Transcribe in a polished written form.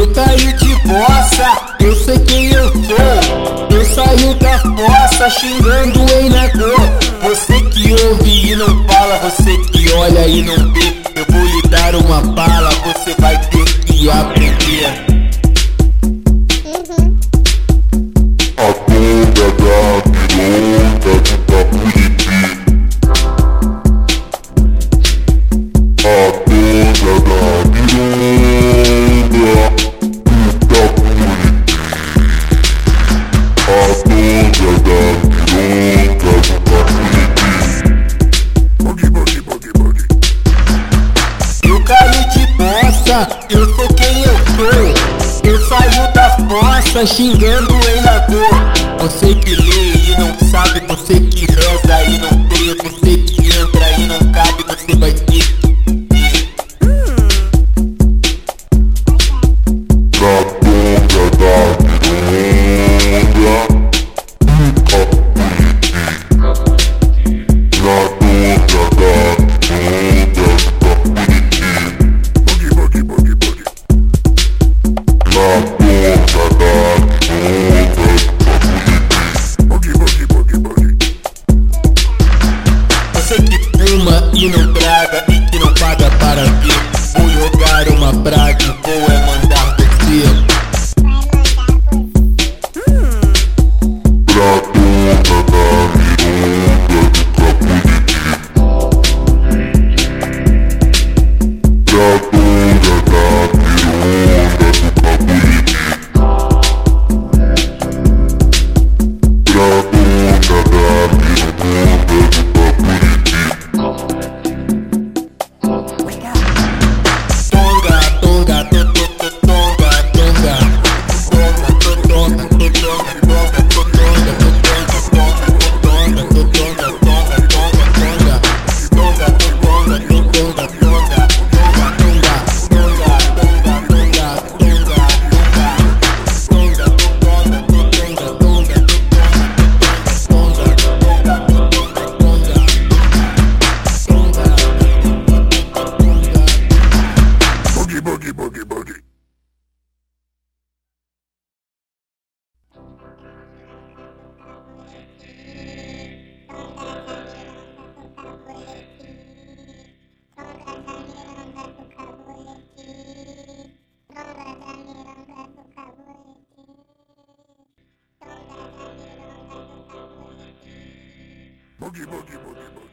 Eu caí de bossa, eu sei quem eu sou. Eu saio da fossa xingando em Nagô. Você que ouve e não fala, você que olha e não vê, eu vou lhe dar uma bala, você vai ter que aprender. A toda da pironga do Capuripi. A toda da pironga do Capuripi. A toda da pironga do Capuripi. Boogie, boogie, boogie, boogie. Eu caí de bossa, eu sei quem eu sou. Eu saio da fossa xingando em Nagô. Você que lê e não sabe, você que reza e não crê, você que entra e não cabe, você vai ter. Na toda da pironga do Capuripi. Na toda da pironga do Capuripi. Boogie, boogie, boogie, boogie. Na toda da pironga do Capuripi. Boogie, boogie, boogie, boogie. Você que fuma e não traga e que não paga para ver, vou jogar uma praga e vou mandar você. Pra toda da pironga do Capuripi. Pra toda da pironga do Capuripi. Pra toda da pironga do Capuripi. Tonga, tonga, tonga, tonga, tonga, tonga, tonga, tonga, Boogie, boogie, boogie, boogie. Boogie, boogie, boogie, boogie.